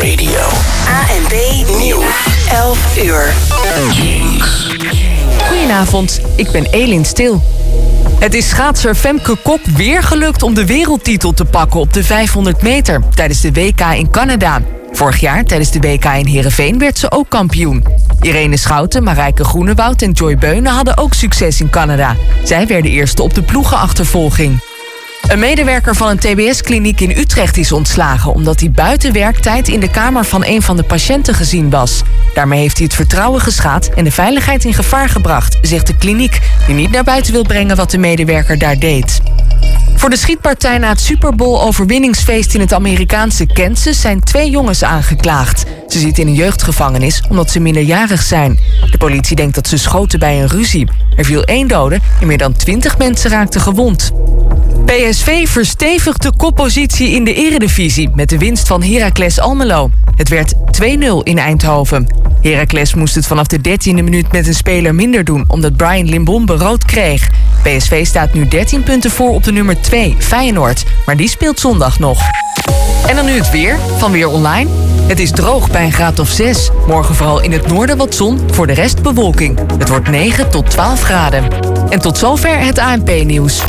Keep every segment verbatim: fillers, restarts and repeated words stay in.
Radio. A N P Nieuws. elf uur. Jinx. Goedenavond, ik ben Elin Stil. Het is schaatser Femke Kok weer gelukt om de wereldtitel te pakken op de vijfhonderd meter tijdens de W K in Canada. Vorig jaar tijdens de W K in Heerenveen werd ze ook kampioen. Irene Schouten, Marijke Groenewoud en Joy Beunen hadden ook succes in Canada. Zij werden eerste op de ploegenachtervolging. Een medewerker van een T B S-kliniek in Utrecht is ontslagen omdat hij buiten werktijd in de kamer van een van de patiënten gezien was. Daarmee heeft hij het vertrouwen geschaad en de veiligheid in gevaar gebracht, zegt de kliniek, die niet naar buiten wil brengen wat de medewerker daar deed. Voor de schietpartij na het Super Bowl-overwinningsfeest in het Amerikaanse Kansas zijn twee jongens aangeklaagd. Ze zitten in een jeugdgevangenis omdat ze minderjarig zijn. De politie denkt dat ze schoten bij een ruzie. Er viel één dode en meer dan twintig mensen raakten gewond. P S V verstevigt de koppositie in de Eredivisie met de winst van Heracles Almelo. Het werd twee nul in Eindhoven. Heracles moest het vanaf de dertiende minuut met een speler minder doen omdat Brian Limbombe rood kreeg. P S V staat nu dertien punten voor op de nummer twee, Feyenoord. Maar die speelt zondag nog. En dan nu het weer van Weer Online. Het is droog bij een graad of zes. Morgen vooral in het noorden wat zon, voor de rest bewolking. Het wordt negen tot twaalf graden. En tot zover het A N P-nieuws.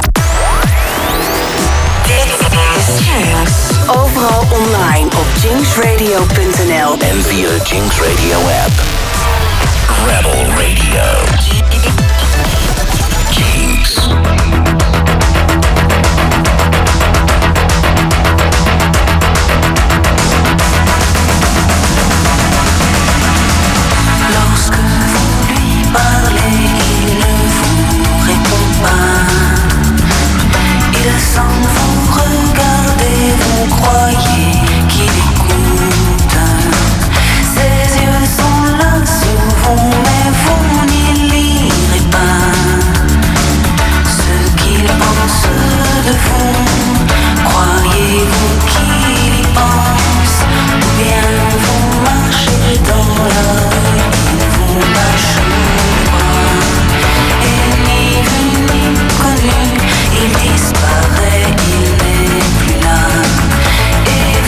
Overal online op jinx radio punt n l En via de Jinx Radio app. Rebel Radio. Jinx. Lorsque vous lui parlez, il ne vous répond pas. Il semble vous regarder, vous croyez qu'il écoute. Ses yeux sont là sur vous, mais vous n'y lirez pas ce qu'il pense de vous. Croyez-vous qu'il y pense, ou bien vous marchez dans la rue, il vous lâche le bras. Et ni vu ni connu, il disparaît, il n'est plus là. Et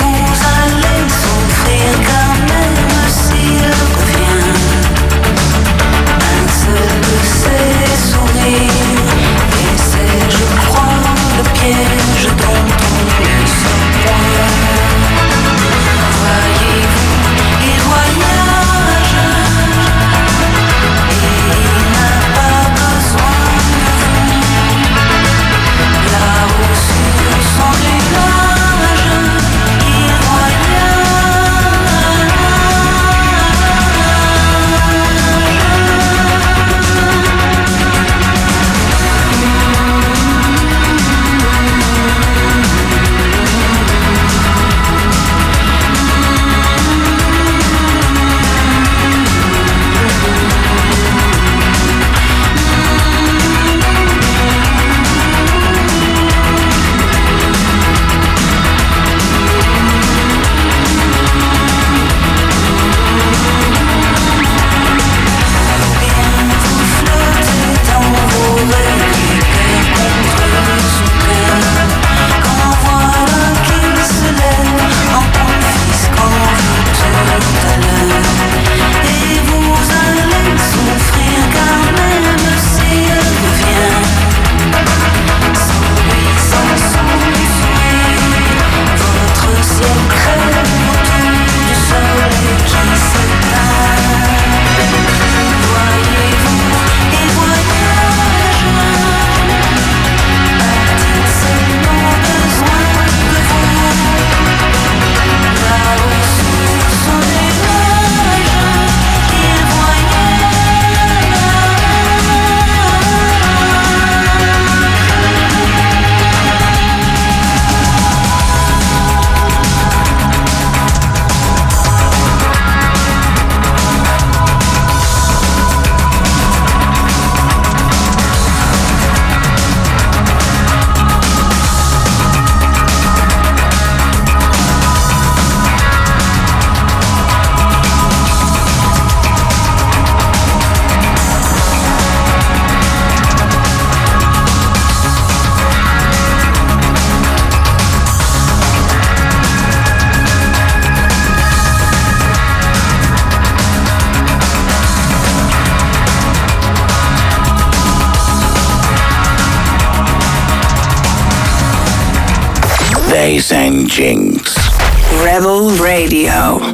They zijn Jinx. Rebel Radio.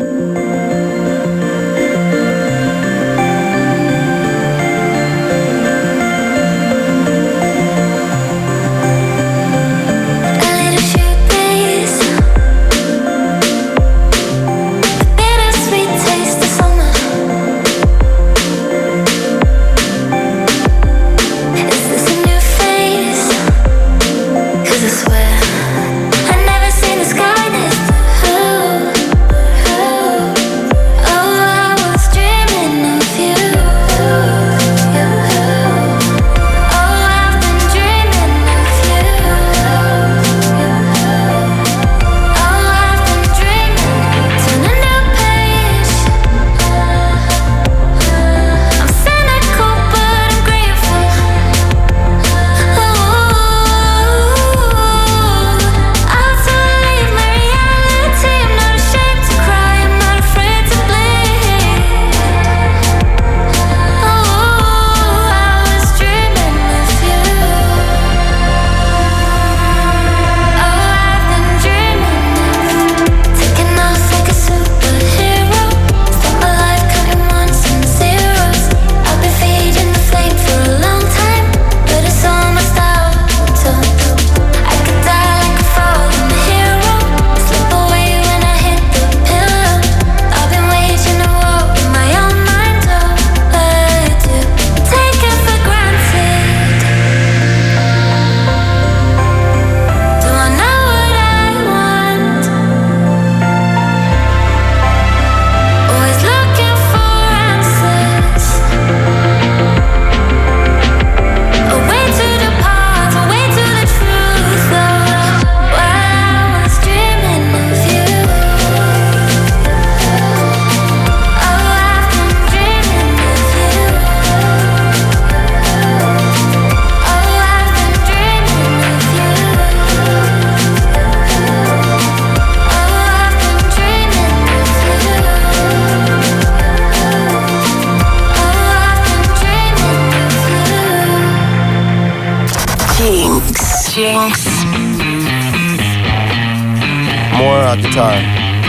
Guitar.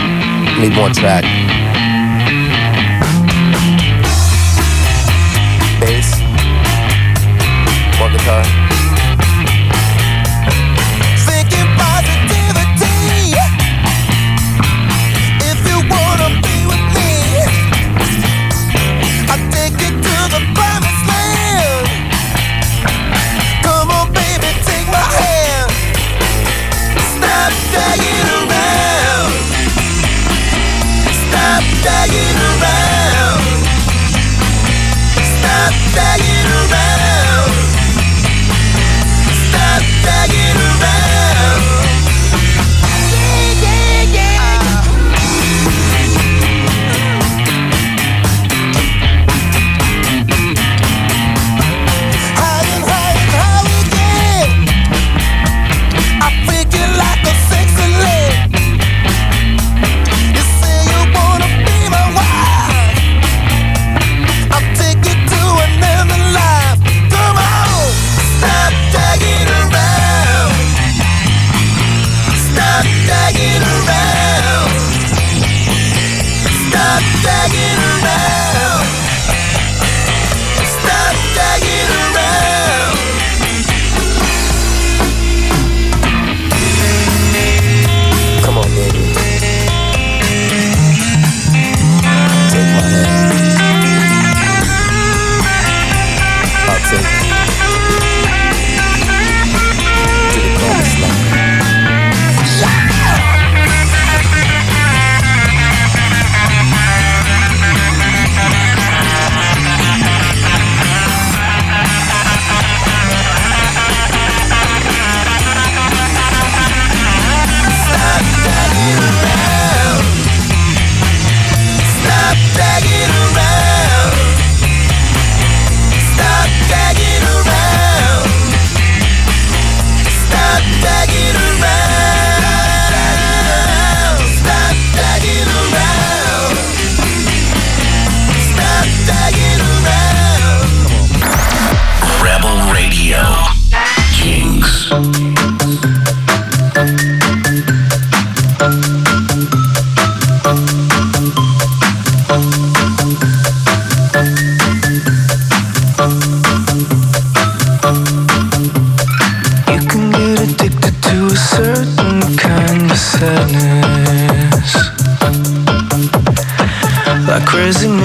Need more track. Bass. More guitar. Thinking positivity. If you wanna be with me, I'll take you to the promised land. Come on, baby, take my hand. Stop tagging around. Stop tagging around. Stop tagging around.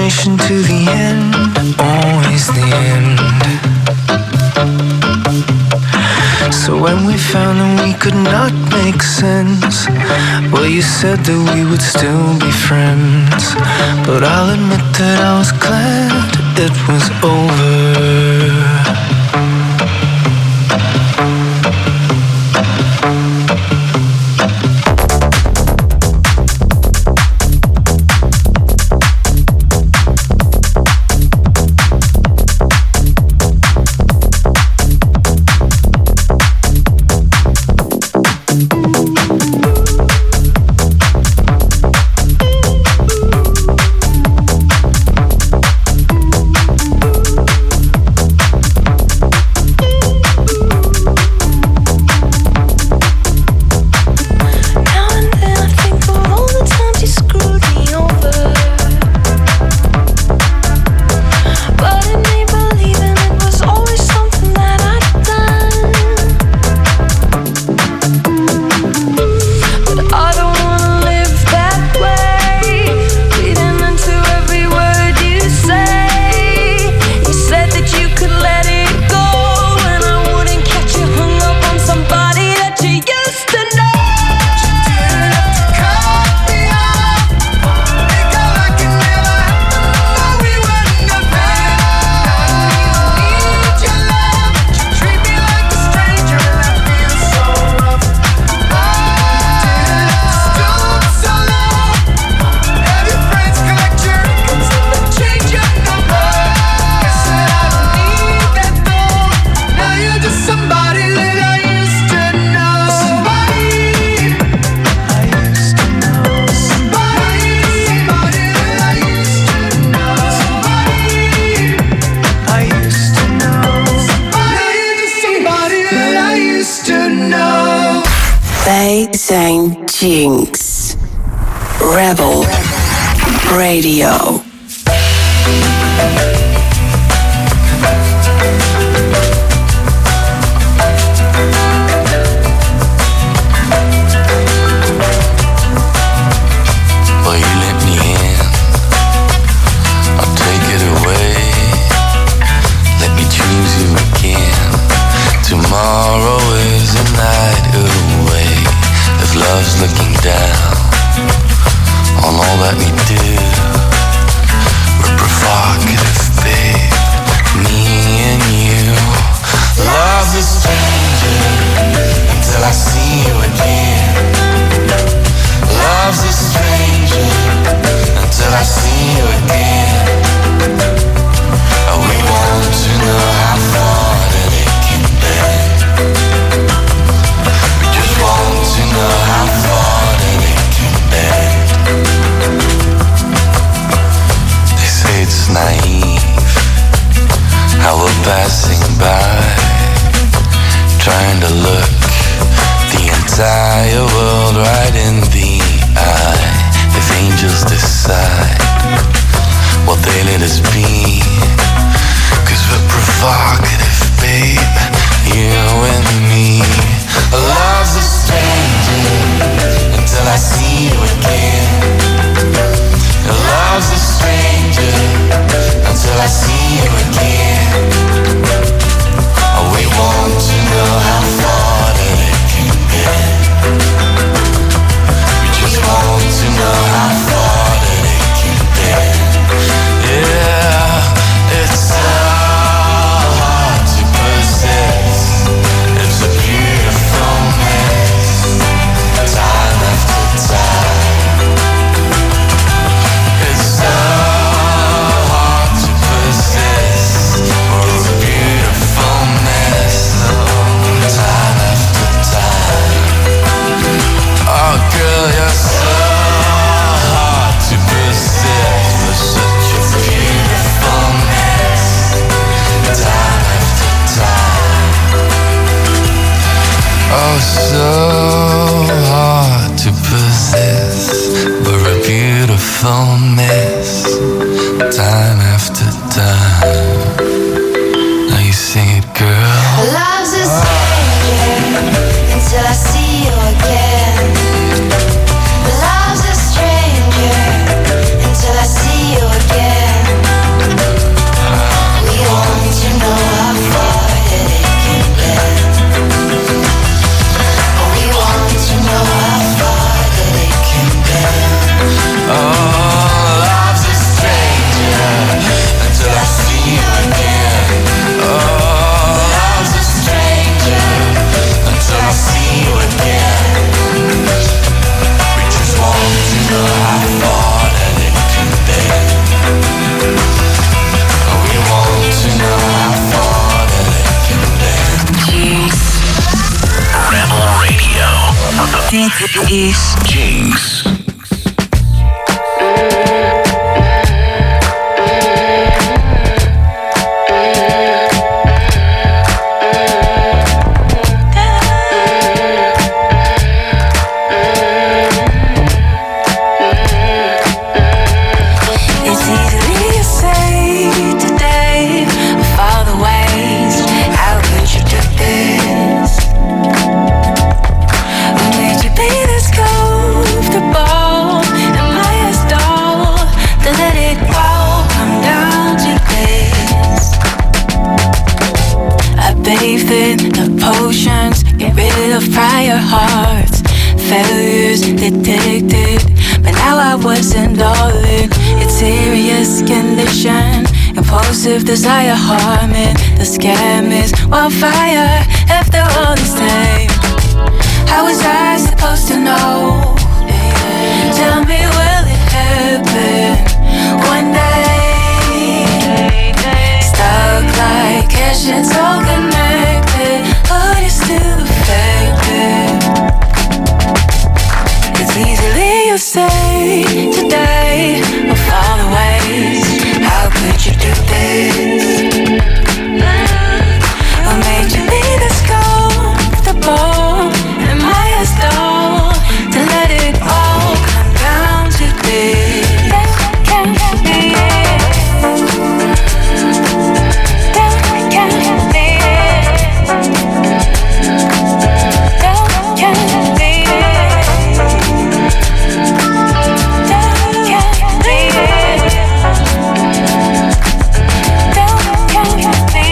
destination to the end, always the end. So when we found that we could not make sense, well, you said that we would still be friends. But I'll admit that I was glad it was over. Wij zijn Jinx. Rebel Radio. Well, you let me in, I'll take it away. Let me choose you again. Tomorrow is a night away. If love's looking down on all that we do, we're provocative, babe, me and you. Love's a stranger until I see you again. Love's a stranger until I see you again. Oh, we want to know how far that it can bend. We just want to know how far that it can bend. They say it's naive how we're passing by, trying to look the entire world right in the eye. If angels decide what they let us be, 'cause we're provocative, babe, you and me. Love's a stranger until I see you again. Love's a stranger until I see you again. Oh, we want to know how far that it can bend. We just want to know how far that it can bend. Yeah, it's so hard to possess. It's a beautiful mess, time after time. It's so hard to possess. We're a beautiful mess, time after time. Oh girl, you're so hard to possess. We're such a beautiful mess, time after time. Oh, so hard to possess. We're a beautiful mess, time after time. Now you sing it, girl. Love's a stranger until I see you again. Love's a stranger until I see you again. Dit is Jinx. Prior hearts, failures detected, but now I wasn't all in. It's serious condition, impulsive desire harming. The scam is wildfire after all this time. How was I supposed to know? Tell me, will it happen one day? Stuck like cash, it's all connected, but it's still affected. It's easily you say today of all the ways. How could you do this? What made you be this comfortable? Am I a doll to let it all come down to this? That can't be it. That can't be it. That can't be it. That can't be it. That can't be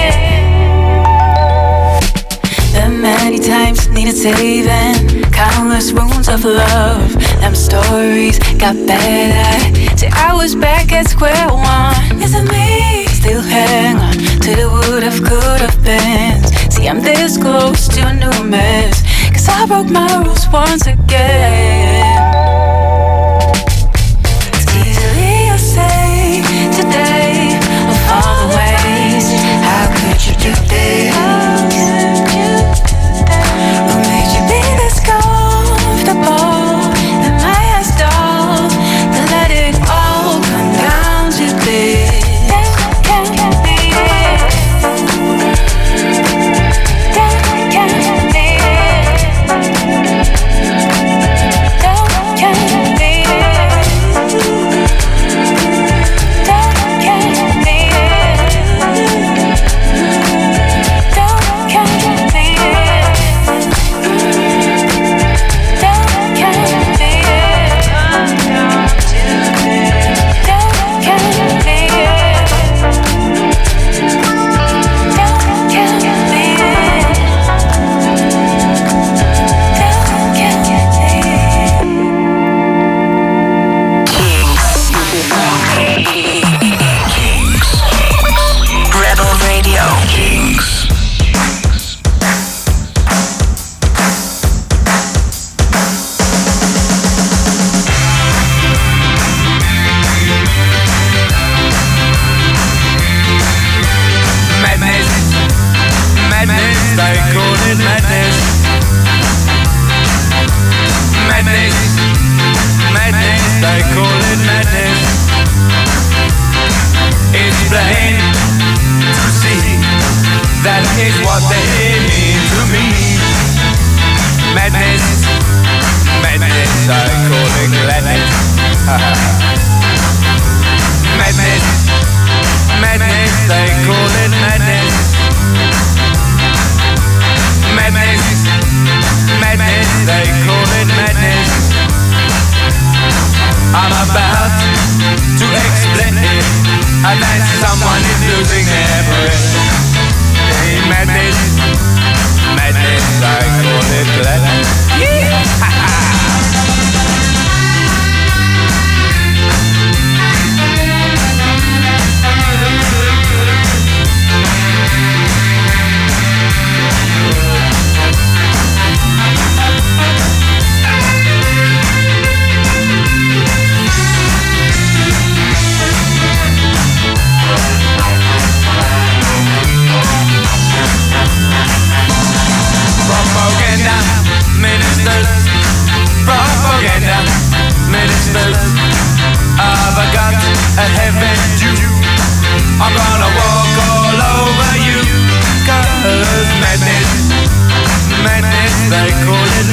it. The many times needed saving, countless wounds of love. Them stories got better. Till I was back at square one. Is it me? Still hang on to the would have, could have been. See, I'm this close to a new mess, cause I broke my rules once again. It's easily you say today of all the ways. How could you do this? What made you be this comfortable? Am I a doll to let it all come down to this? That can't be it. That can't be it.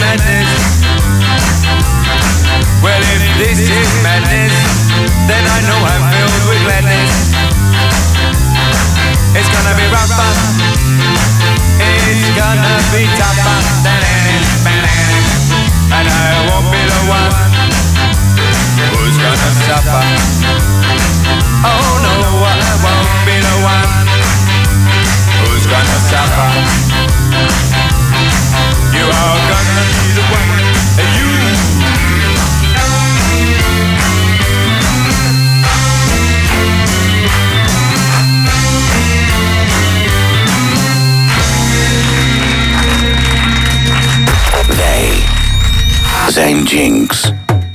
madness. Well, if this is madness, then I know I'm filled with gladness. It's gonna be rougher, it's gonna be tougher than anything, and I won't be the one who's gonna suffer. Oh no, I won't be the one who's gonna suffer. You are gonna be the one, and you. They zijn Jinx.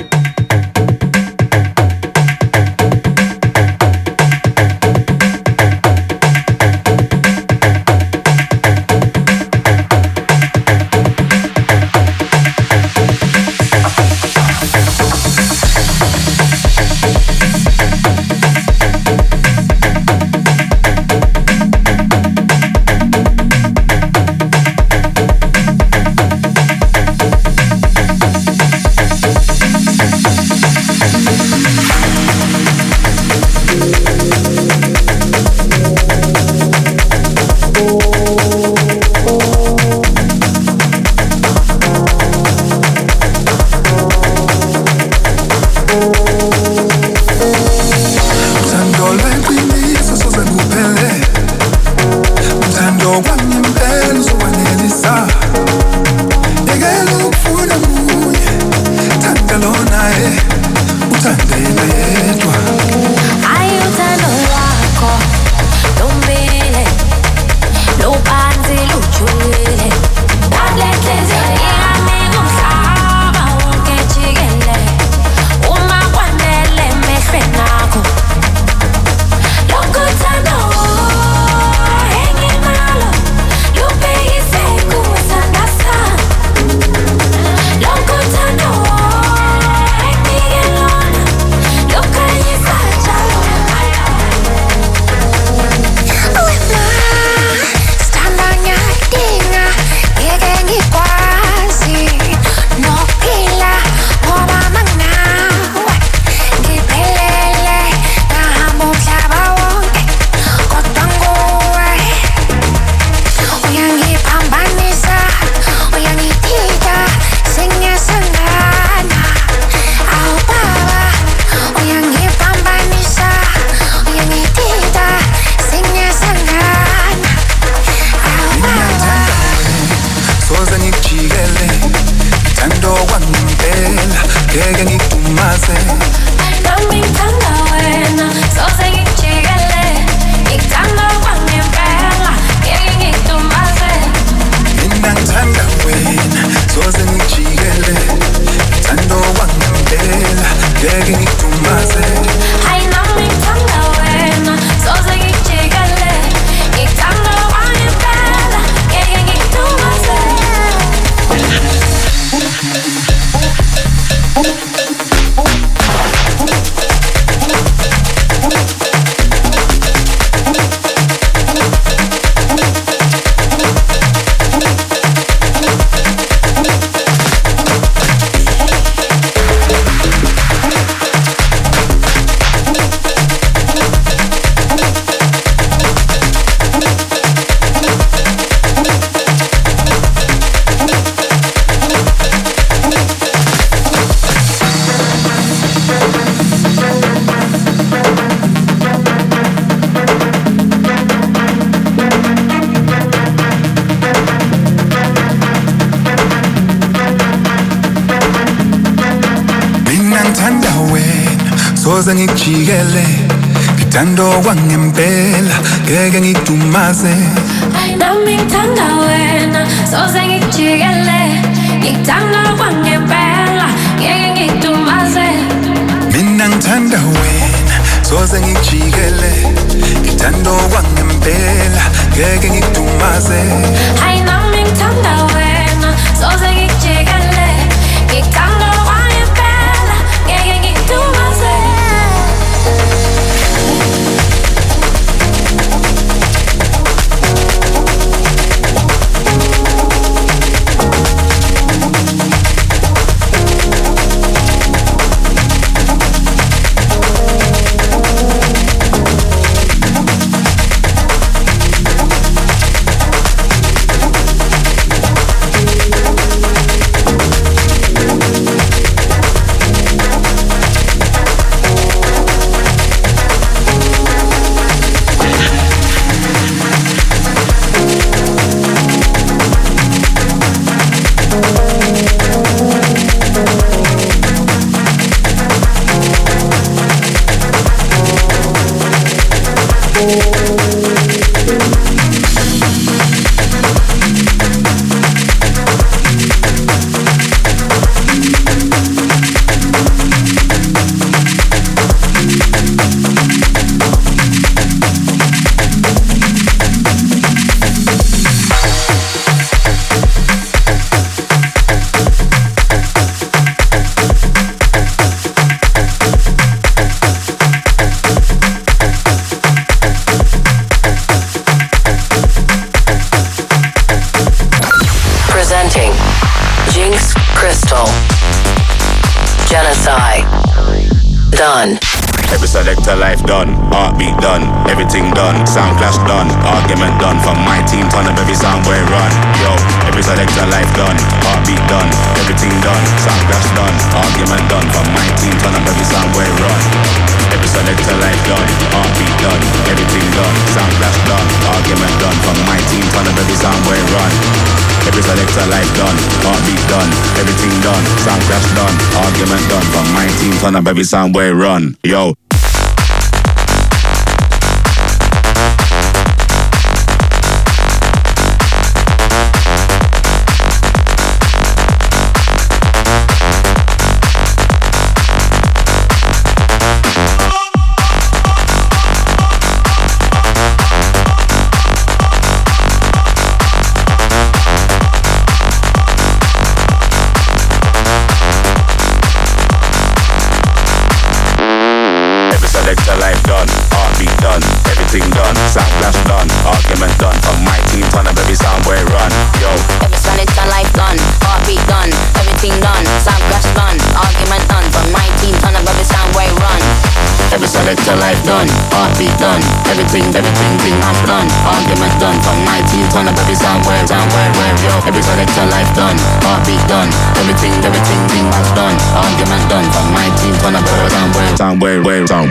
soze ngikujikele ngithando kwangempela ngeke ngikudumaze nami ngithanda wena soze ngikujikele ngithanda kwangempela ngeke ngikudumaze mina ngithanda wena soze ngikujikele ngithando kwangempela ngeke ngikudumaze hayi nami ngithanda wena soze ngikujikele ngithanda kwangempela ngeke ngikudumaze Crystal. Genocide. Done. Every selector life done, heartbeat done, everything done, sound clash done, argument done, from my team turn up every sound where run. Yo, every selector life done, heartbeat done, everything done, sound clash done, argument done, from my team turn up every sound where run. Every selector life done, heartbeat done, everything done, sound clash done, argument done, from my team turn up every sound where run. Every selector life done, heartbeat done, everything done, sound clash done, argument done, from my team turn up every sound where run. Yo. Selector life done, heartbeat done, everything done, sound clash done, argument done, from my team turn up every sound where run. Yo. Every selector life done, heartbeat done, everything done, sound clash done, argument done, from my team turn up every sound where run. Every selector life done, heartbeat done, everything, everything, thing has done, argument done, from my team turn up every sound where, sound where, where, yo. Every selector life done, heartbeat done, everything, everything, thing has done, argument done, from my team turn up every sound where, sound where, where, sound.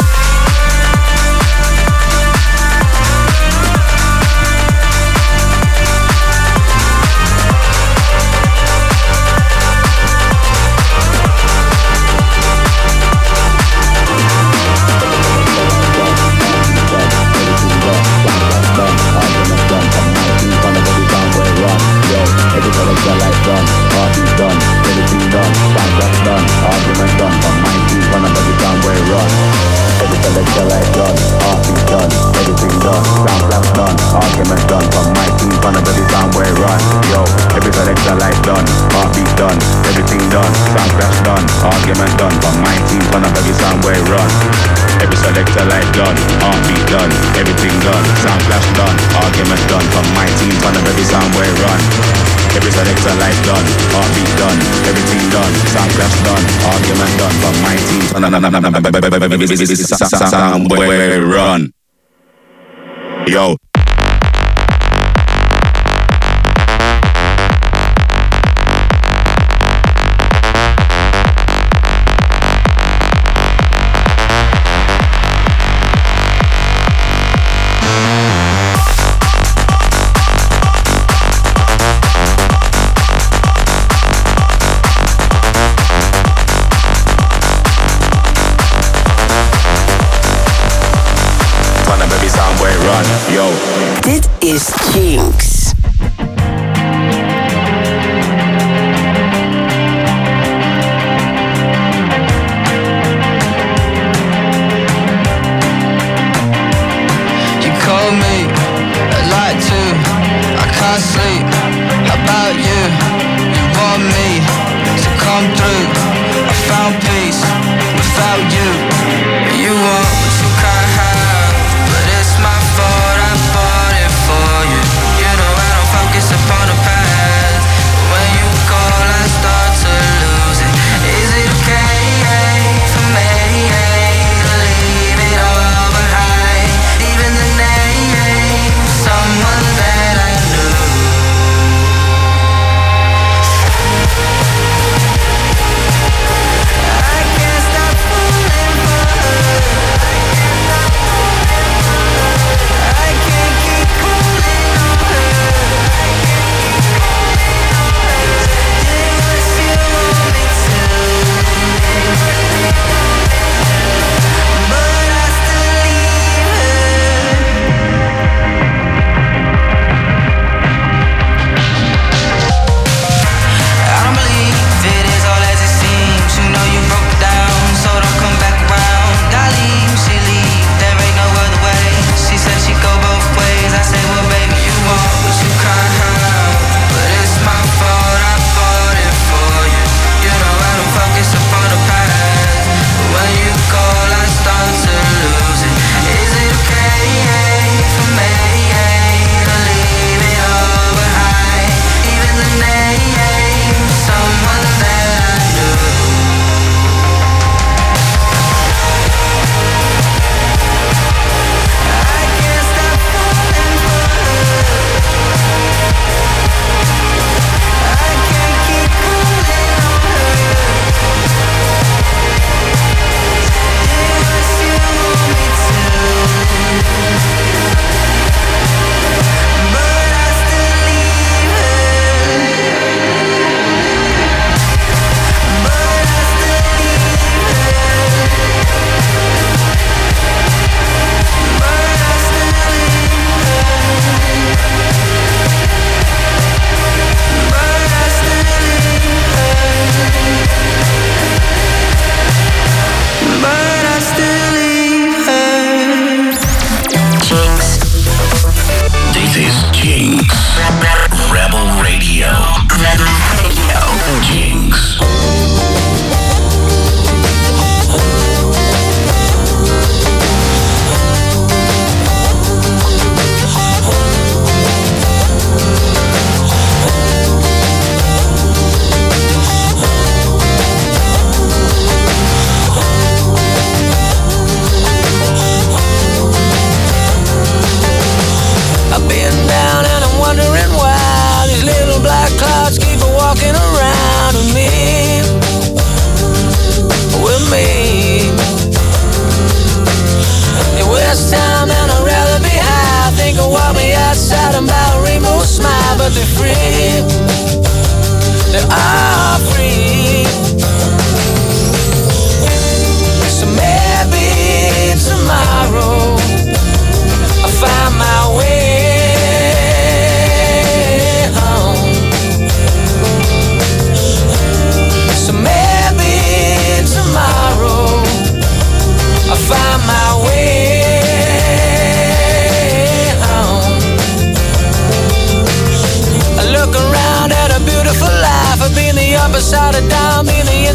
Somewhere run. Yo. Yo. Dit is Jinx. You call me at like two, I can't sleep. How about you? You want me to come through. I found peace without you. You want what you can't have, but it's my fault, I bought it for you. You know I don't focus upon the past, but when you call I start to lose it. Is it okay for me to leave it all behind? Even the name of someone that I knew. I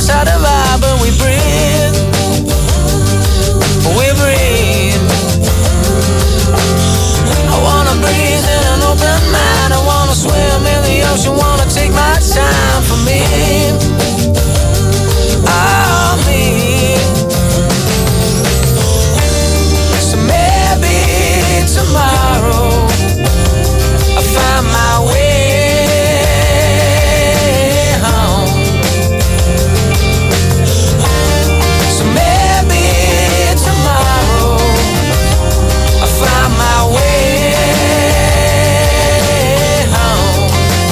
try to vibe, but we breathe. We breathe. I wanna breathe in an open mind. I wanna swim in the ocean, wanna take my time for me. Oh, me. So maybe tomorrow I'll find my way home. So maybe tomorrow I'll find my way home.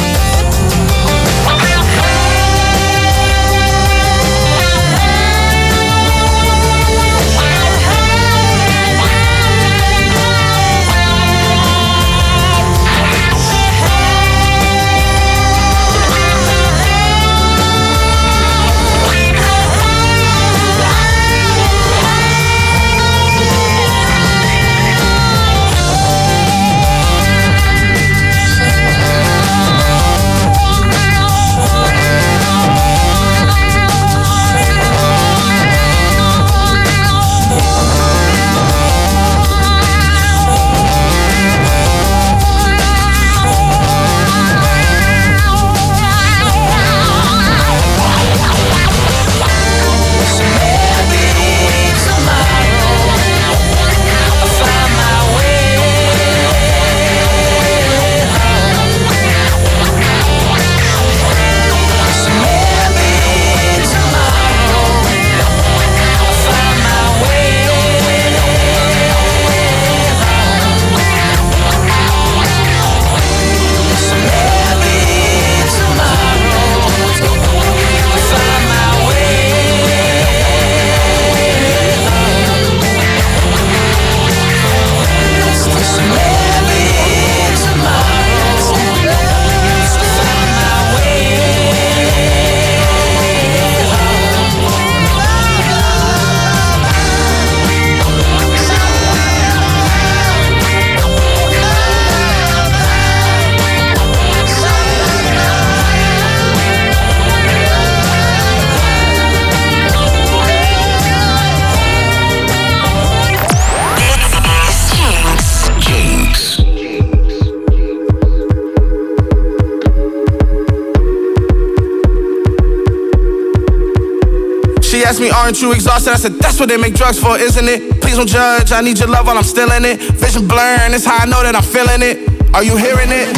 Asked me, aren't you exhausted? I said, that's what they make drugs for, isn't it? Please don't judge, I need your love while I'm still in it. Vision blurring, it's how I know that I'm feeling it. Are you hearing it?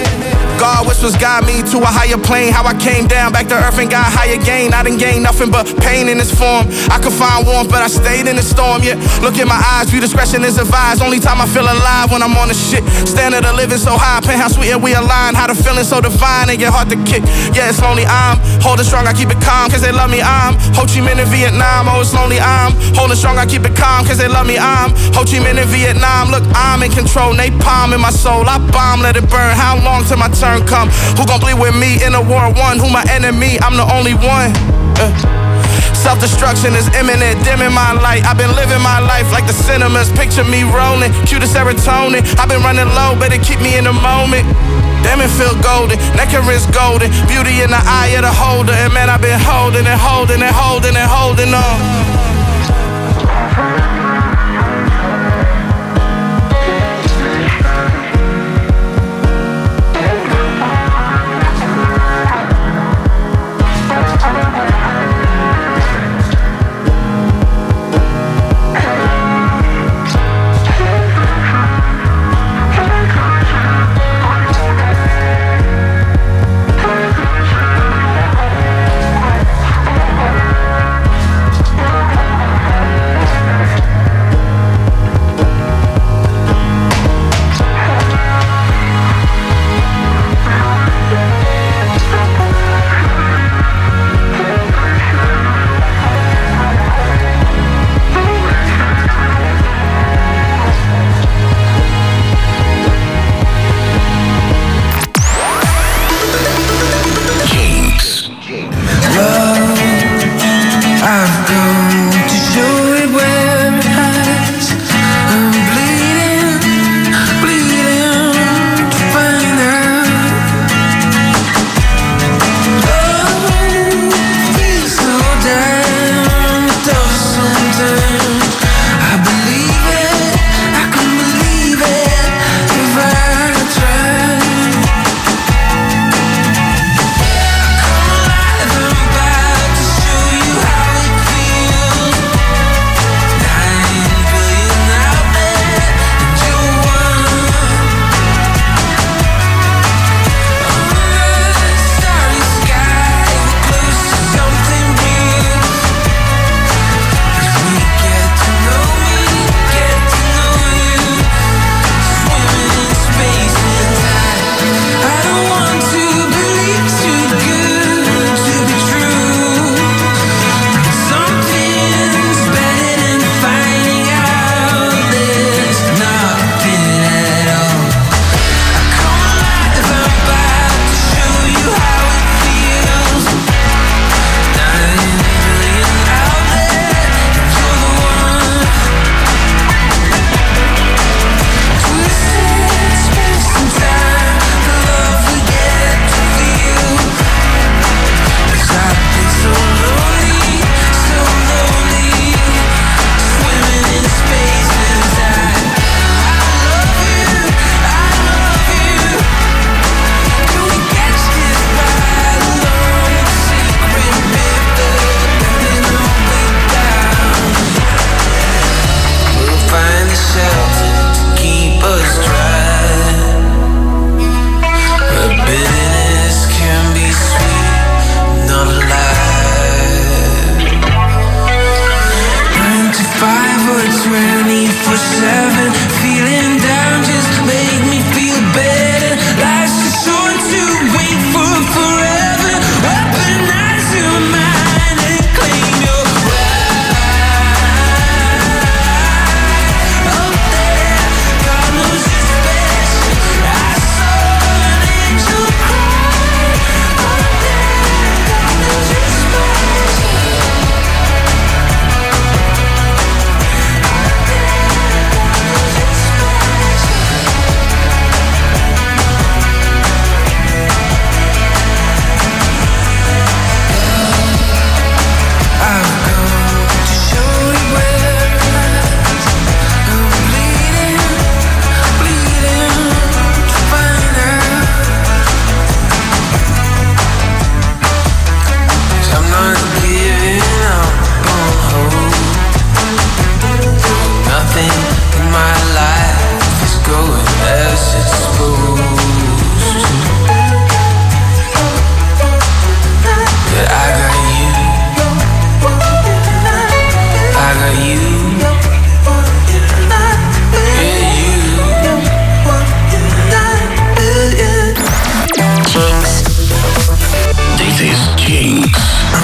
God whispers guide me to a higher plane. How I came down back to earth and got higher gain. I didn't gain nothing but pain in this form. I could find warmth, but I stayed in the storm. Yeah, look in my eyes, view discretion is advised. Only time I feel alive when I'm on the shit. Standard of living so high, penthouse sweet and we align. How the feeling so divine and get hard to kick. Yeah, it's lonely, I'm holding strong, I keep it calm, cause they love me, I'm Ho Chi Minh in Vietnam. Oh, it's lonely, I'm holding strong, I keep it calm, cause they love me, I'm Ho Chi Minh in Vietnam. Look, I'm in control, napalm in my soul. I bomb, let it burn, how long till my turn come? Who gon' bleed with me in a war one? Who my enemy? I'm the only one. uh. Self-destruction is imminent, dimming my light. I've been living my life like the cinemas. Picture me rolling, cue the serotonin. I've been running low, better keep me in the moment. Damn, it feel golden, neck and wrist golden. Beauty in the eye of the holder. And man, I've been holding and holding and holding and holding on.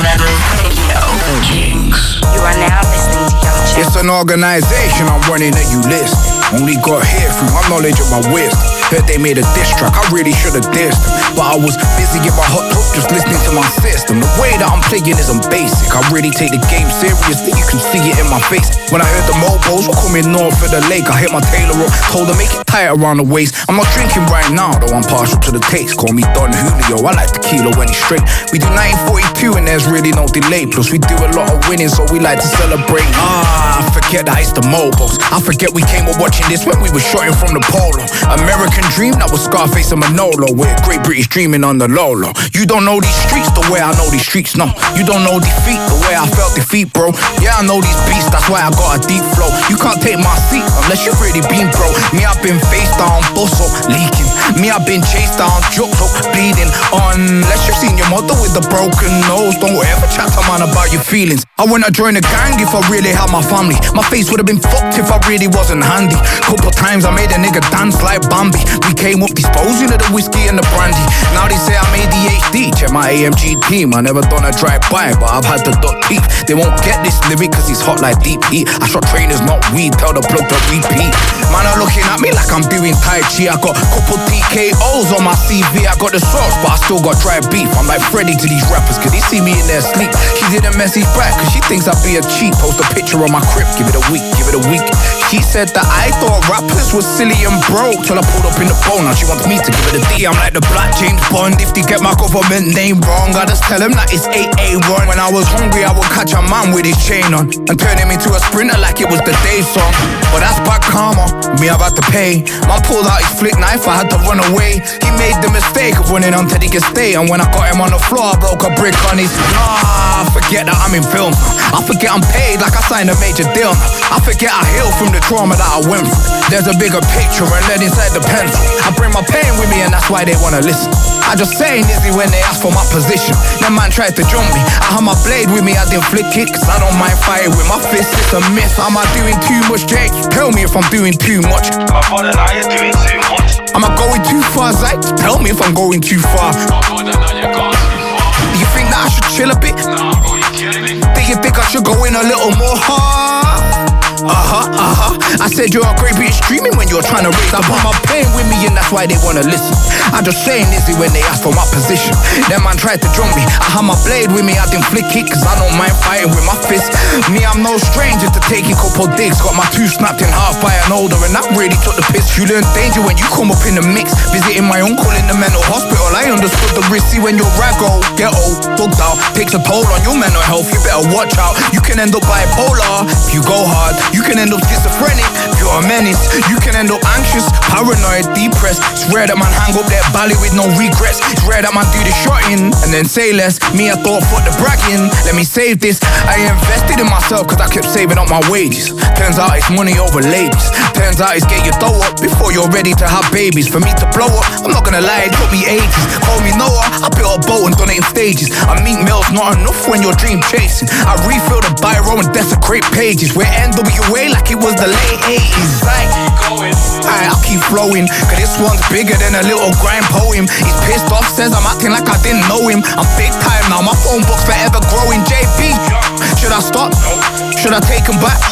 Rebel Radio. Jinx. You are now listening to Young Jack. It's an organization I'm running that you list. Only got here through my knowledge of my wisdom. Heard they made a diss track, I really should've dissed them. But I was busy in my hot tub just listening to my system. The way that I'm playing isn't basic. I really take the game seriously, you can see it in my face. When I heard the mobos were coming north of the lake, I hit my tailor up, told her make it tight around the waist. I'm not drinking right now, though I'm partial to the taste. Call me Don Julio, I like tequila when it's straight. We do nineteen forty-two and there's really no delay. Plus we do a lot of winning, so we like to celebrate. Ah, I forget that it's the mobos. I forget we came up watching this when we were shooting from the polo. American dream, that was Scarface and Manolo. We're Great British dreaming on the Lolo. You don't know these streets the way I know these streets, no. You don't know defeat the way I felt defeat, bro. Yeah, I know these beats, that's why I got a deep flow. You can't take my seat unless you've really been, bro. Me, I've been face down, bustle, leaking. Me, I've been chased down, jokes up, bleeding. Unless you've seen your mother with a broken nose, don't ever chat to man about your feelings. I wouldn't join a gang if I really had my family. My face would have been fucked if I really wasn't handy. Couple times I made a nigga dance like Bambi. We came up disposing of the whiskey and the brandy. Now they say I'm A D H D. Check my A M G team. I never done a drive-by, but I've had the duck teeth. They won't get this lyric cause it's hot like deep heat. I shot trainers, not weed. Tell the plug to repeat. Man are looking at me like I'm doing Tai Chi. I got couple T K Os on my C V. I got the sauce, but I still got dry beef. I'm like Freddy to these rappers cause they see me in their sleep. She didn't message back cause she thinks I'd be a cheat. Post a picture on my crib, give it a week, give it a week. She said that I thought rappers was silly and broke till I pulled up in the phone. Now she wants me to give it a D. I'm like the Black James Bond. If they get my government name wrong, I just tell them that it's eight A one. When I was hungry, I would catch a man with his chain on and turn him into a sprinter like it was the Dave song. But that's bad karma, me I've had to pay. Man pulled out his flick knife, I had to run away. He made the mistake of running until he could stay. And when I got him on the floor, I broke a brick on his. Nah, I forget that I'm in film. I forget I'm paid like I signed a major deal. I forget I healed from the trauma that I went through. There's a bigger picture and lead inside the pencil. I bring my pain with me and that's why they wanna listen. I just saying Izzy when they ask for my position. That man tried to jump me. I had my blade with me, I didn't flick it cause I don't mind fighting with my fists. It's a myth. Am I doing too much, Jake? Tell me if I'm doing too much. My brother and I are doing too much. Am I going too far, Zach? Tell me if I'm going too far. My brother and I are going too far. Do you think that I should chill a bit? Nah, bro, you killing me. Do you think I should go in a little more hard? Uh-huh, uh-huh. I said you're a great bitch streaming when you're trying to raise. I put my pain with me and that's why they wanna listen. I just saying Izzy when they ask for my position. That man tried to jump me. I had my blade with me, I didn't flick it cause I don't mind fighting with my fist. Me, I'm no stranger to taking couple digs. Got my two snapped in half by an older and that really took the piss. You learn danger when you come up in the mix. Visiting my uncle in the mental hospital, I understood the risk. See when you're raggo, ghetto, thugged out, takes a toll on your mental health. You better watch out. You can end up bipolar if you go hard. You can end up schizophrenic if you're a menace. You can end up anxious, paranoid, depressed. It's rare that man hang up their belly with no regrets. It's rare that man do the shotting and then say less. Me, I thought fuck the bragging. Let me save this. I invested in myself cause I kept saving up my wages. Turns out it's money over ladies. Turns out it's get your dough up before you're ready to have babies. For me to blow up, I'm not gonna lie, it took me ages. Call me Noah, I built a boat and done it in stages. I mean mills not enough when you're dream chasing. I refill the biro and desecrate pages. We're N W A like it was the late eighties. Like, alright, I'll keep flowing, cause this one's bigger than a little grind poem. He's pissed off, says I'm acting like I didn't know him. I'm big time now, my phone book's forever growing. J B, should I stop? Should I take him back?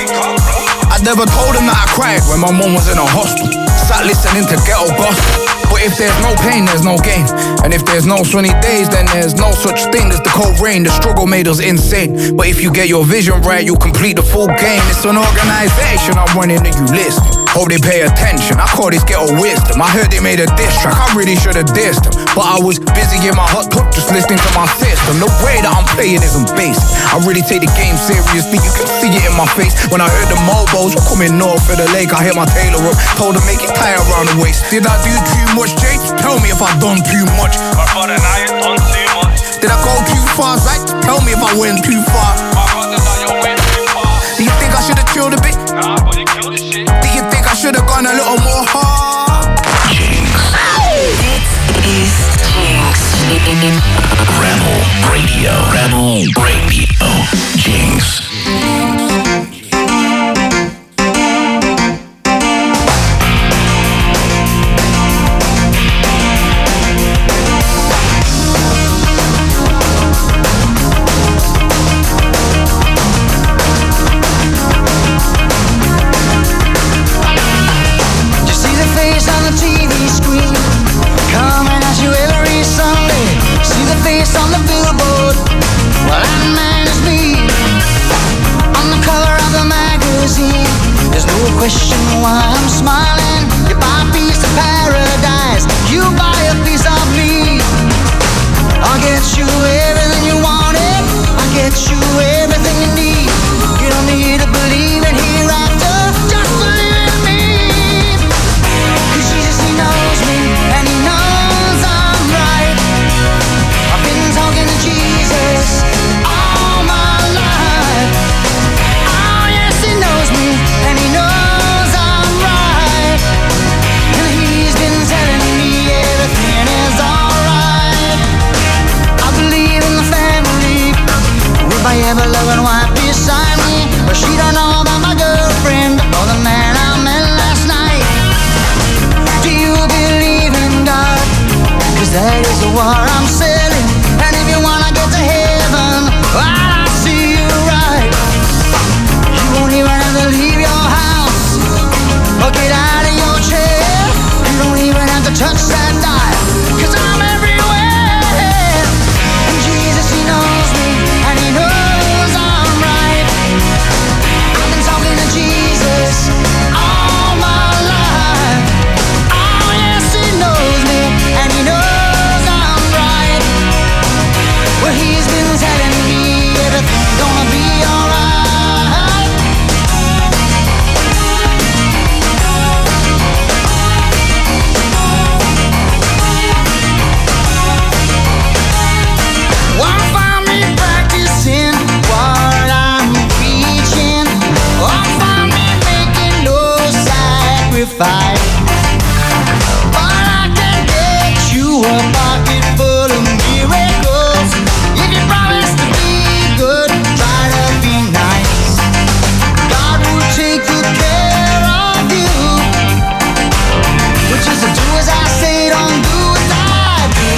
I never told him that I cried when my mom was in a hostel. Sat listening to ghetto gospel. But if there's no pain, there's no gain. And if there's no sunny days, then there's no such thing as the cold rain. The struggle made us insane. But if you get your vision right, you'll complete the full game. It's an organization I'm running and you list. Hope they pay attention. I call this ghetto wisdom. I heard they made a diss track. I really should have dissed them. But I was busy in my hot tub just listening to my system. The way that I'm playing isn't basic. I really take the game seriously. You can see it in my face. When I heard the mobos were coming north of the lake, I hit my tailor up. Told her make it tight around the waist. Did I do too much, Jake? Tell me if I done too much. My brother and I have done too much. Did I go too far, Zach? Tell me if I went too far. My brother and I went too far. Do you think I should have chilled a bit? Nah, but you killed the shit. Do you think I should have gone a little more hard? Jinx. This is Jinx. Rebel Radio. Rebel Radio. Jinx. ever loving wife beside me. But she don't know about my girlfriend or the man I met last night. Do you believe in God? Cause that is the war I'm selling. And if you wanna get to heaven, well, I see you right. You won't even have to leave your house or get out of your chair. You don't even have to touch that dial, cause I'm everywhere. And Jesus, he knows me, and he knows I'm right. I've been talking to Jesus all my life. Oh yes, he knows me, and he knows I'm right. Well, he's been telling me everything's gonna be alright. Won't find me practicing what I'm preaching. Won't find me making no sacrifice. But I can get you a pocket full of miracles. If you promise to be good, try to be nice. God will take good care of you. Which is to do as I say, don't do as I do.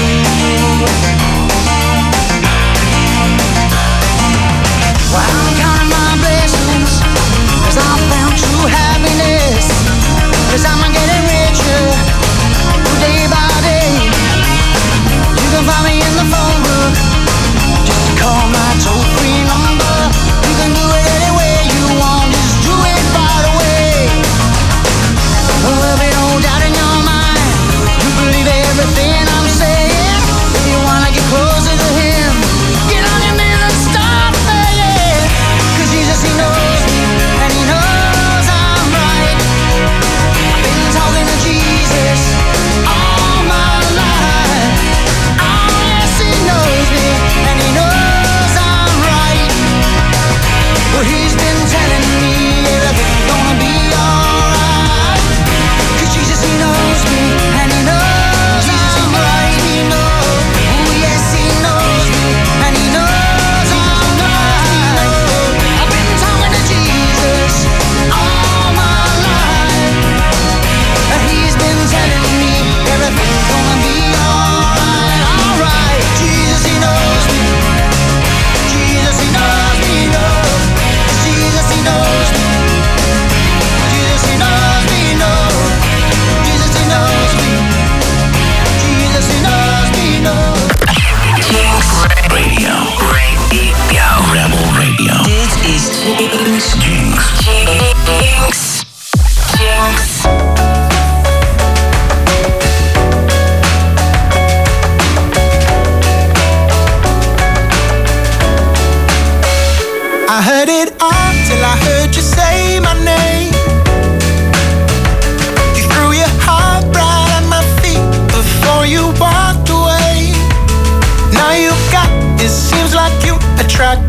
Well, I'm counting my blessings, cause I found true happiness. Cause I'm getting richer day by day. You can find me in the phone book, just call my toll-free number. You can do it any way you want, just do it right away. There'll be no doubt in your mind, you believe everything I'm saying. If you wanna get closer to him, get on your knees and start praying. Cause Jesus, he knows me, and he knows I'm right. I've been talking to Jesus all my life. Oh yes, he knows me, and he knows I'm right. Well, he's been telling me everything's gonna be alright. Cause Jesus, he knows me, and he knows I'm right. Oh yes, he knows me, and he knows I'm right. I've been talking to Jesus all my life, and he's been telling me everything's gonna be alright, alright. Jesus, he knows me. Jesus, he knows me, knows. Jesus, he knows me. Jesus, he knows me, knows. Jesus, he knows me. Jesus, he knows me, knows. Radio. Radio. Rebel Radio. Dit is Jinx. Jinx. Jinx. Jinx. I heard it all till I heard you say my name. You threw your heart right at my feet before you walked away. Now you got, it seems like you attract